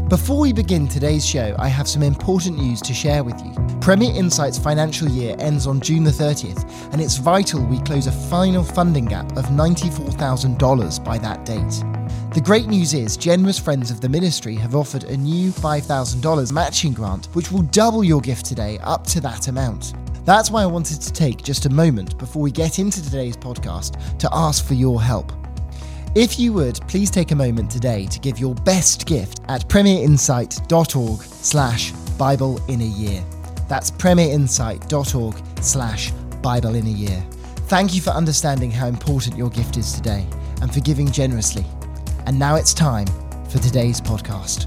Before we begin today's show, I have some important news to share with you. Premier Insight's financial year ends on June the 30th, and it's vital we close a final funding gap of $94,000 by that date. The great news is generous friends of the ministry have offered a new $5,000 matching grant, which will double your gift today up to that amount. That's why I wanted to take just a moment before we get into today's podcast to ask for your help. If you would, please take a moment today to give your best gift at premierinsight.org/Bible in a year. That's premierinsight.org/Bible in a year. Thank you for understanding how important your gift is today and for giving generously. And now it's time for today's podcast.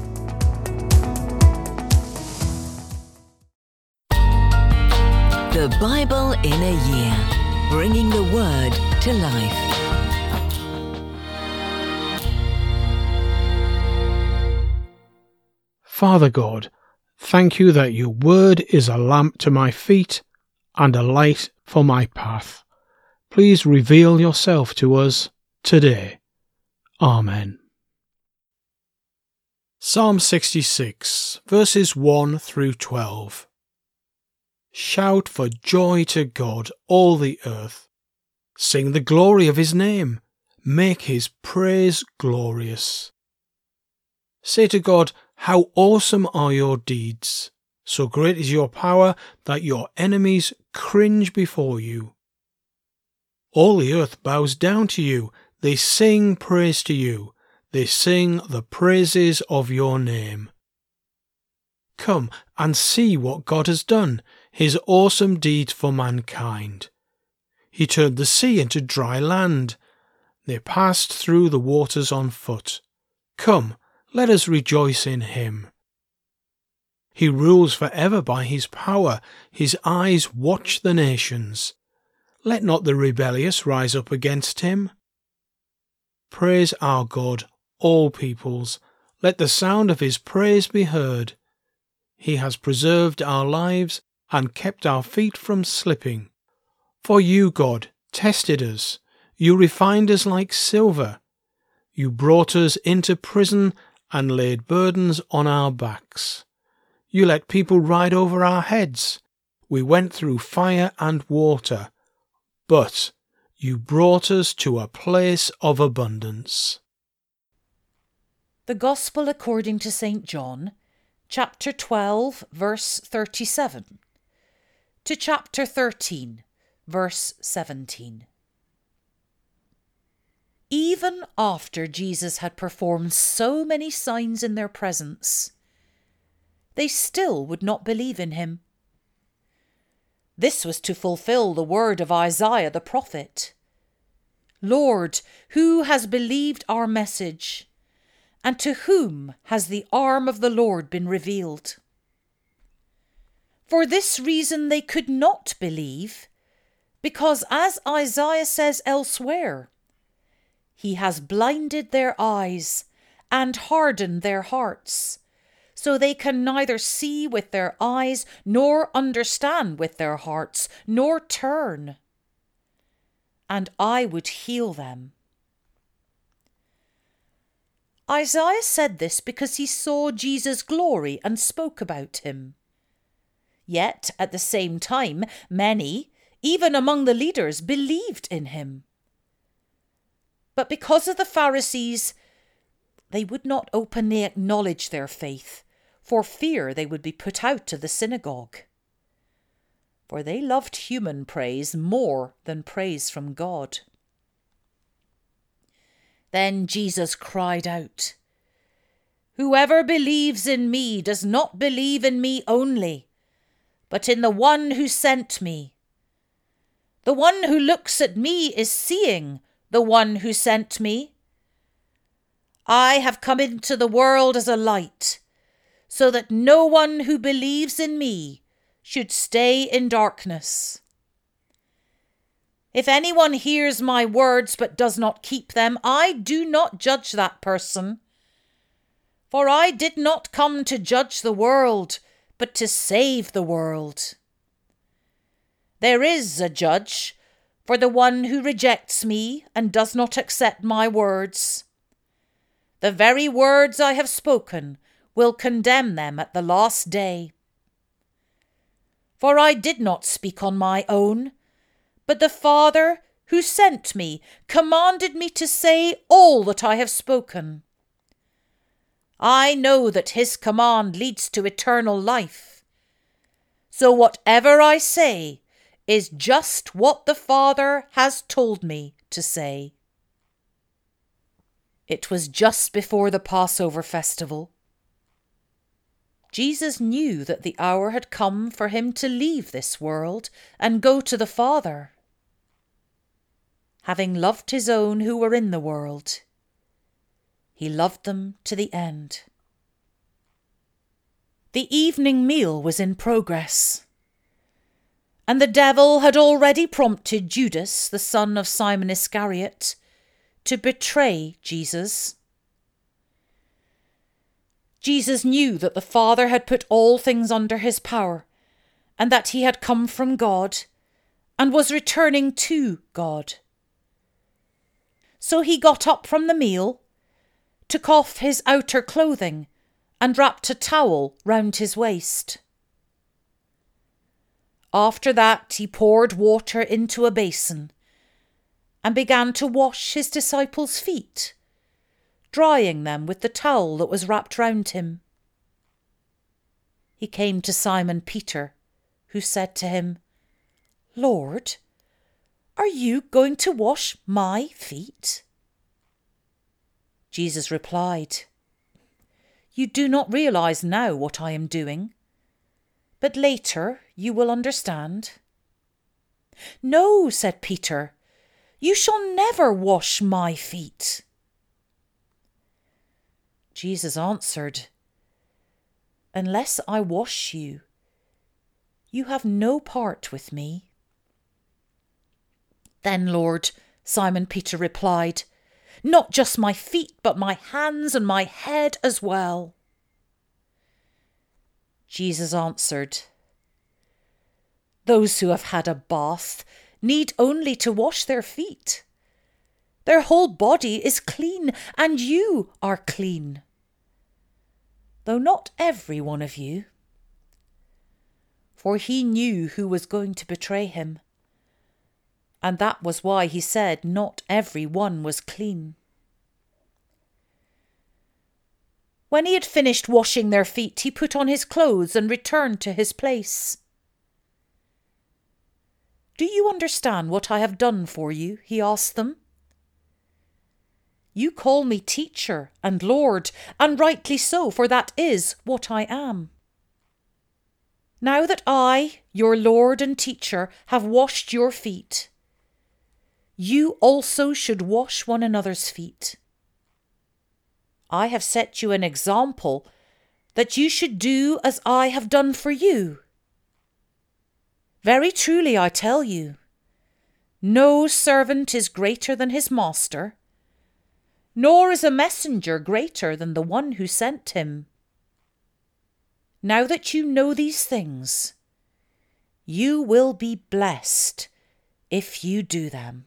The Bible in a year, bringing the Word to life. Father God, thank you that your word is a lamp to my feet and a light for my path. Please reveal yourself to us today. Amen. Psalm 66, verses 1 through 12. Shout for joy to God, all the earth. Sing the glory of his name. Make his praise glorious. Say to God, how awesome are your deeds! So great is your power that your enemies cringe before you. All the earth bows down to you. They sing praise to you. They sing the praises of your name. Come and see what God has done, his awesome deeds for mankind. He turned the sea into dry land. They passed through the waters on foot. Come, let us rejoice in him. He rules forever by his power. His eyes watch the nations. Let not the rebellious rise up against him. Praise our God, all peoples. Let the sound of his praise be heard. He has preserved our lives and kept our feet from slipping. For you, God, tested us. You refined us like silver. You brought us into prison and laid burdens on our backs. You let people ride over our heads. We went through fire and water, but you brought us to a place of abundance. The Gospel according to St. John, chapter 12, verse 37, to chapter 13, verse 17. Even after Jesus had performed so many signs in their presence, they still would not believe in him. This was to fulfill the word of Isaiah the prophet. Lord, who has believed our message? And to whom has the arm of the Lord been revealed? For this reason they could not believe, because as Isaiah says elsewhere, he has blinded their eyes and hardened their hearts, so they can neither see with their eyes, nor understand with their hearts, nor turn. And I would heal them. Isaiah said this because he saw Jesus' glory and spoke about him. Yet, at the same time, many, even among the leaders, believed in him. But because of the Pharisees, they would not openly acknowledge their faith, for fear they would be put out of the synagogue. For they loved human praise more than praise from God. Then Jesus cried out, "Whoever believes in me does not believe in me only, but in the one who sent me. The one who looks at me is seeing the one who sent me. I have come into the world as a light, so that no one who believes in me should stay in darkness. If anyone hears my words but does not keep them, I do not judge that person. For I did not come to judge the world, but to save the world. There is a judge for the one who rejects me and does not accept my words. The very words I have spoken will condemn them at the last day. For I did not speak on my own, but the Father who sent me commanded me to say all that I have spoken. I know that his command leads to eternal life. So whatever I say is just what the Father has told me to say. It was just before the Passover festival. Jesus knew that the hour had come for him to leave this world and go to the Father. Having loved his own who were in the world, he loved them to the end. The evening meal was in progress, and the devil had already prompted Judas, the son of Simon Iscariot, to betray Jesus. Jesus knew that the Father had put all things under his power, and that he had come from God and was returning to God. So he got up from the meal, took off his outer clothing, and wrapped a towel round his waist. After that he poured water into a basin and began to wash his disciples' feet, drying them with the towel that was wrapped round him. He came to Simon Peter, who said to him, "Lord, are you going to wash my feet?" Jesus replied, "You do not realize now what I am doing, but later you will understand." "No," said Peter, "you shall never wash my feet." Jesus answered, "Unless I wash you, you have no part with me." "Then, Lord," Simon Peter replied, "not just my feet, but my hands and my head as well." Jesus answered, "Those who have had a bath need only to wash their feet. Their whole body is clean, and you are clean, though not every one of you." For he knew who was going to betray him, and that was why he said not every one was clean. When he had finished washing their feet, he put on his clothes and returned to his place. "Do you understand what I have done for you?" he asked them. "You call me teacher and Lord, and rightly so, for that is what I am. Now that I, your Lord and teacher, have washed your feet, you also should wash one another's feet. I have set you an example that you should do as I have done for you. Very truly I tell you, no servant is greater than his master, nor is a messenger greater than the one who sent him. Now that you know these things, you will be blessed if you do them."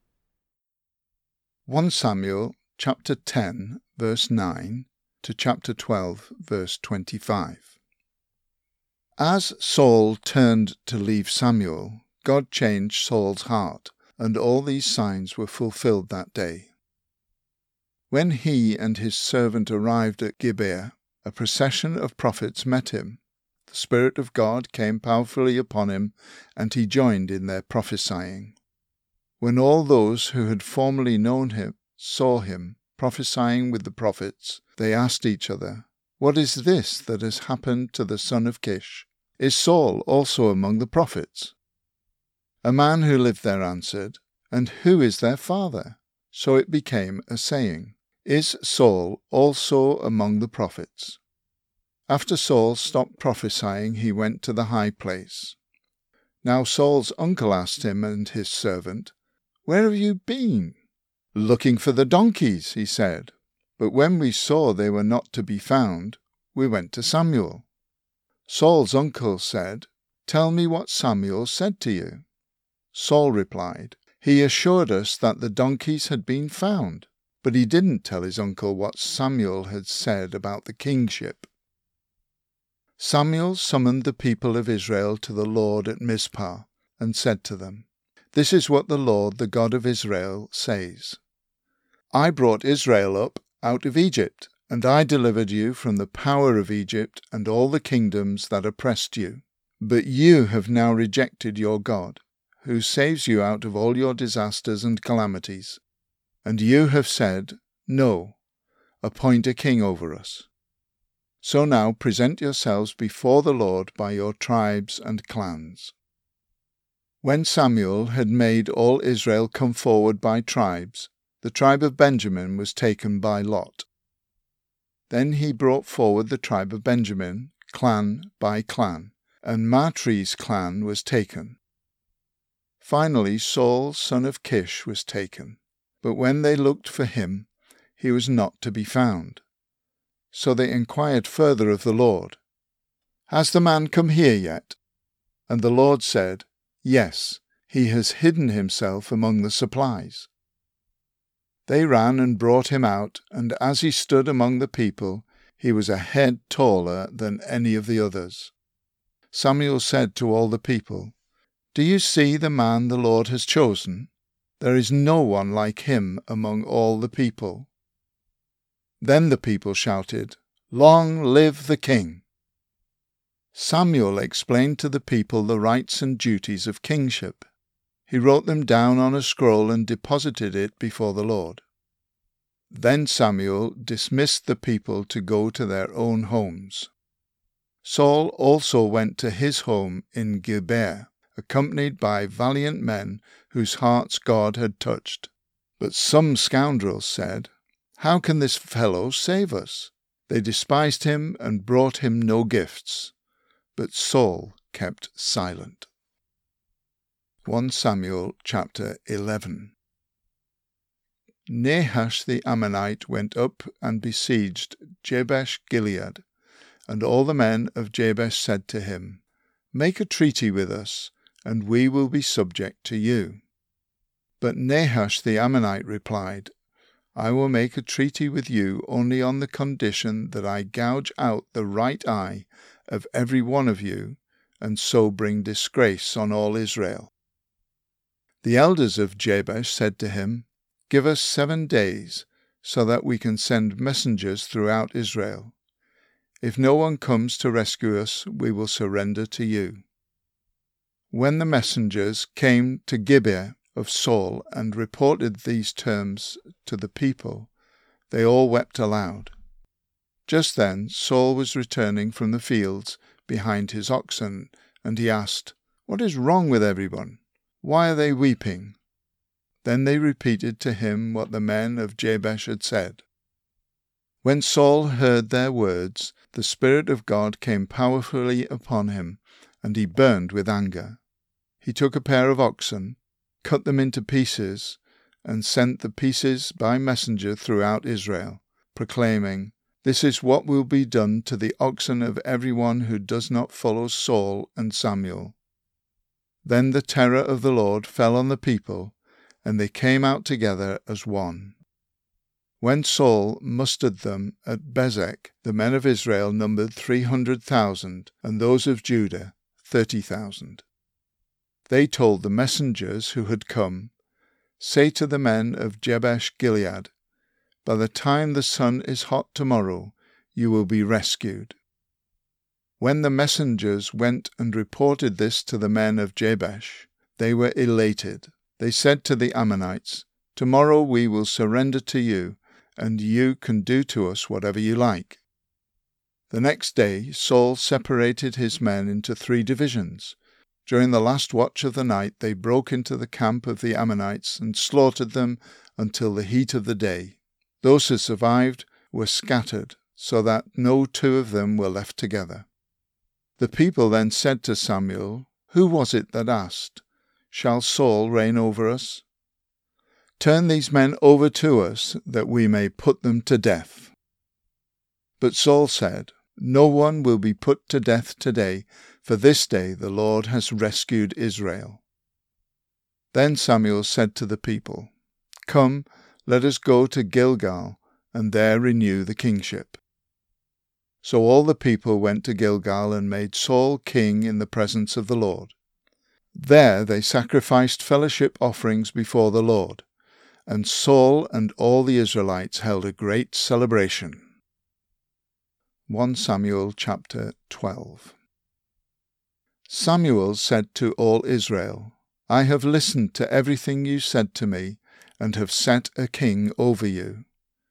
1 Samuel chapter 10 verse 9 to chapter 12 verse 25. As Saul turned to leave Samuel, God changed Saul's heart, and all these signs were fulfilled that day. When he and his servant arrived at Gibeah, a procession of prophets met him. The Spirit of God came powerfully upon him, and he joined in their prophesying. When all those who had formerly known him saw him prophesying with the prophets, they asked each other, "What is this that has happened to the son of Kish? Is Saul also among the prophets?" A man who lived there answered, "And who is their father?" So it became a saying, "Is Saul also among the prophets?" After Saul stopped prophesying, he went to the high place. Now Saul's uncle asked him and his servant, "Where have you been?" "Looking for the donkeys," he said. "But when we saw they were not to be found, we went to Samuel." Saul's uncle said, "Tell me what Samuel said to you." Saul replied, "He assured us that the donkeys had been found, but he didn't tell his uncle what Samuel had said about the kingship. Samuel summoned the people of Israel to the Lord at Mizpah, and said to them, "This is what the Lord, the God of Israel, says. I brought Israel up out of Egypt, and I delivered you from the power of Egypt and all the kingdoms that oppressed you. But you have now rejected your God, who saves you out of all your disasters and calamities. And you have said, 'No, appoint a king over us.' So now present yourselves before the Lord by your tribes and clans." When Samuel had made all Israel come forward by tribes, the tribe of Benjamin was taken by lot. Then he brought forward the tribe of Benjamin, clan by clan, and Matri's clan was taken. Finally Saul, son of Kish, was taken, but when they looked for him, he was not to be found. So they inquired further of the Lord, "Has the man come here yet?" And the Lord said, "Yes, he has hidden himself among the supplies." They ran and brought him out, and as he stood among the people, he was a head taller than any of the others. Samuel said to all the people, "Do you see the man the Lord has chosen? There is no one like him among all the people." Then the people shouted, "Long live the king!" Samuel explained to the people the rights and duties of kingship. He wrote them down on a scroll and deposited it before the Lord. Then Samuel dismissed the people to go to their own homes. Saul also went to his home in Gibeah, accompanied by valiant men whose hearts God had touched. But some scoundrels said, "How can this fellow save us?" They despised him and brought him no gifts. But Saul kept silent. 1 Samuel chapter 11. Nahash the Ammonite went up and besieged Jabesh Gilead, and all the men of Jabesh said to him, "Make a treaty with us, and we will be subject to you." But Nahash the Ammonite replied, "I will make a treaty with you only on the condition that I gouge out the right eye of every one of you, and so bring disgrace on all Israel." The elders of Jabesh said to him, "Give us 7 days, so that we can send messengers throughout Israel. If no one comes to rescue us, we will surrender to you." When the messengers came to Gibeah of Saul and reported these terms to the people, they all wept aloud. Just then Saul was returning from the fields behind his oxen, and he asked, "What is wrong with everyone? Why are they weeping?" Then they repeated to him what the men of Jabesh had said. When Saul heard their words, the Spirit of God came powerfully upon him, and he burned with anger. He took a pair of oxen, cut them into pieces, and sent the pieces by messenger throughout Israel, proclaiming, "This is what will be done to the oxen of everyone who does not follow Saul and Samuel." Then the terror of the Lord fell on the people, and they came out together as one. When Saul mustered them at Bezek, the men of Israel numbered 300,000, and those of Judah 30,000. They told the messengers who had come, "Say to the men of Jabesh Gilead, by the time the sun is hot tomorrow, you will be rescued." When the messengers went and reported this to the men of Jabesh, they were elated. They said to the Ammonites, "Tomorrow we will surrender to you, and you can do to us whatever you like." The next day Saul separated his men into 3 divisions. During the last watch of the night they broke into the camp of the Ammonites and slaughtered them until the heat of the day. Those who survived were scattered, so that no 2 of them were left together. The people then said to Samuel, "Who was it that asked, 'Shall Saul reign over us?' Turn these men over to us, that we may put them to death." But Saul said, "No one will be put to death today, for this day the Lord has rescued Israel." Then Samuel said to the people, "Come, Let us go to Gilgal, and there renew the kingship." So all the people went to Gilgal and made Saul king in the presence of the Lord. There they sacrificed fellowship offerings before the Lord, and Saul and all the Israelites held a great celebration. 1 Samuel chapter 12. Samuel said to all Israel, "I have listened to everything you said to me, and have set a king over you.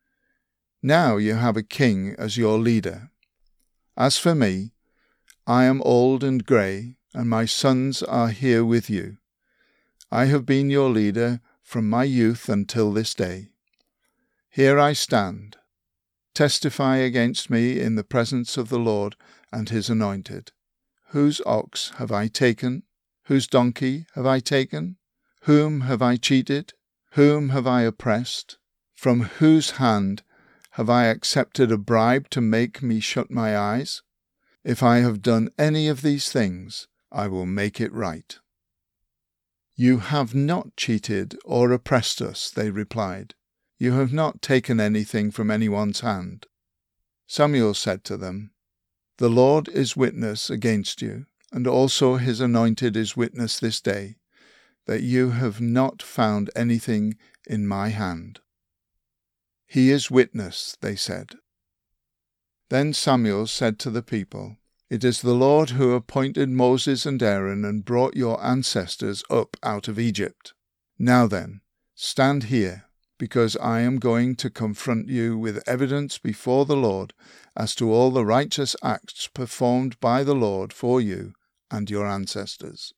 Now you have a king as your leader. As for me, I am old and grey, and my sons are here with you. I have been your leader from my youth until this day. Here I stand. Testify against me in the presence of the Lord and his anointed. Whose ox have I taken? Whose donkey have I taken? Whom have I cheated? Whom have I oppressed? From whose hand have I accepted a bribe to make me shut my eyes? If I have done any of these things, I will make it right." "You have not cheated or oppressed us," they replied. "You have not taken anything from anyone's hand." Samuel said to them, "The Lord is witness against you, and also his anointed is witness this day, that you have not found anything in my hand." "He is witness," they said. Then Samuel said to the people, "It is the Lord who appointed Moses and Aaron and brought your ancestors up out of Egypt. Now then, stand here, because I am going to confront you with evidence before the Lord as to all the righteous acts performed by the Lord for you and your ancestors."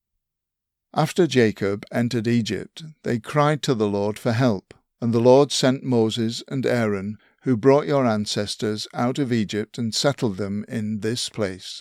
After Jacob entered Egypt, they cried to the Lord for help, and the Lord sent Moses and Aaron, who brought your ancestors out of Egypt and settled them in this place.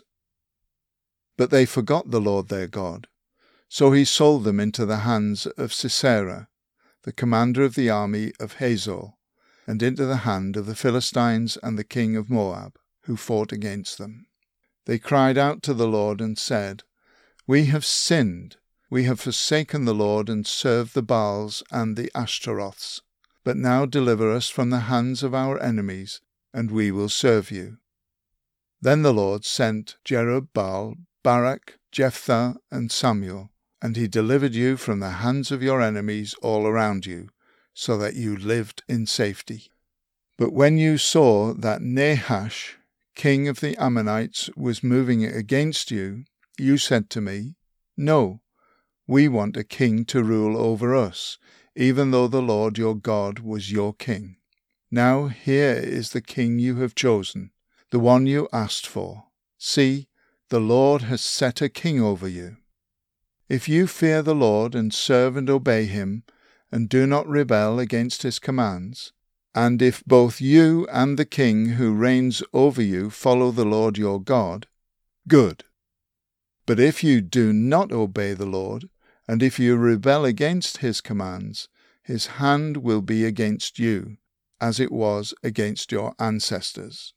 But they forgot the Lord their God, so he sold them into the hands of Sisera, the commander of the army of Hazor, and into the hand of the Philistines and the king of Moab, who fought against them. They cried out to the Lord and said, "We have sinned. We have forsaken the Lord and served the Baals and the Ashtaroths. But now deliver us from the hands of our enemies, and we will serve you." Then the Lord sent Jerubbaal, Barak, Jephthah, and Samuel, and he delivered you from the hands of your enemies all around you, so that you lived in safety. But when you saw that Nahash, king of the Ammonites, was moving against you, you said to me, "No, we want a king to rule over us, even though the Lord your God was your king. Now here is the king you have chosen, the one you asked for. See, the Lord has set a king over you. If you fear the Lord and serve and obey him, and do not rebel against his commands, and if both you and the king who reigns over you follow the Lord your God, good. But if you do not obey the Lord, and if you rebel against his commands, his hand will be against you, as it was against your ancestors.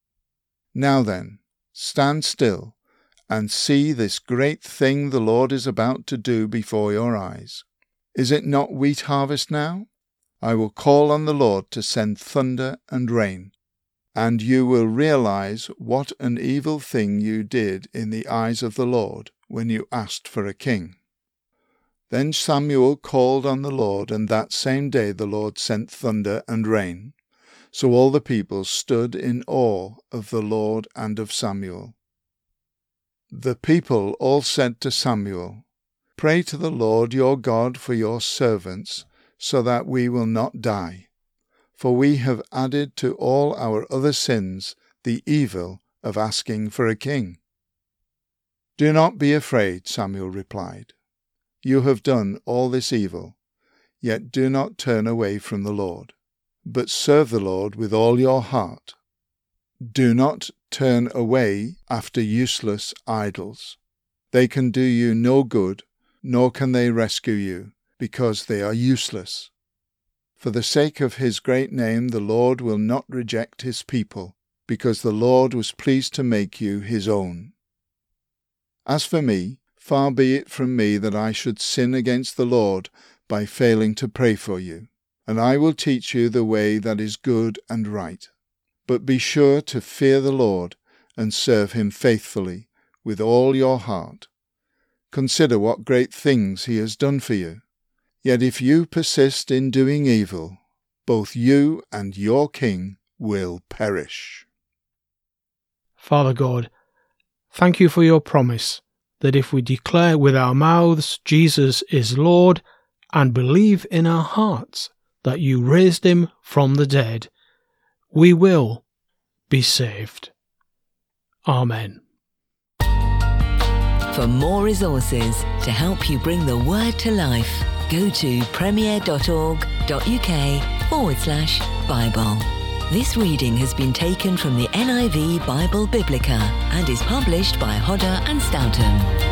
Now then, stand still, and see this great thing the Lord is about to do before your eyes. Is it not wheat harvest now? I will call on the Lord to send thunder and rain, and you will realize what an evil thing you did in the eyes of the Lord when you asked for a king." Then Samuel called on the Lord, and that same day the Lord sent thunder and rain. So all the people stood in awe of the Lord and of Samuel. The people all said to Samuel, "Pray to the Lord your God for your servants, so that we will not die. For we have added to all our other sins the evil of asking for a king." "Do not be afraid," Samuel replied. "You have done all this evil, yet do not turn away from the Lord, but serve the Lord with all your heart. Do not turn away after useless idols. They can do you no good, nor can they rescue you, because they are useless. For the sake of his great name the Lord will not reject his people, because the Lord was pleased to make you his own. As for me, far be it from me that I should sin against the Lord by failing to pray for you. and I will teach you the way that is good and right. But be sure to fear the Lord and serve him faithfully with all your heart. Consider what great things he has done for you. Yet if you persist in doing evil, both you and your king will perish. Father God, thank you for your promise that if we declare with our mouths Jesus is Lord and believe in our hearts that you raised him from the dead, we will be saved. Amen. For more resources to help you bring the word to life, go to premier.org.uk/Bible. This reading has been taken from the NIV Bible Biblica and is published by Hodder and Stoughton.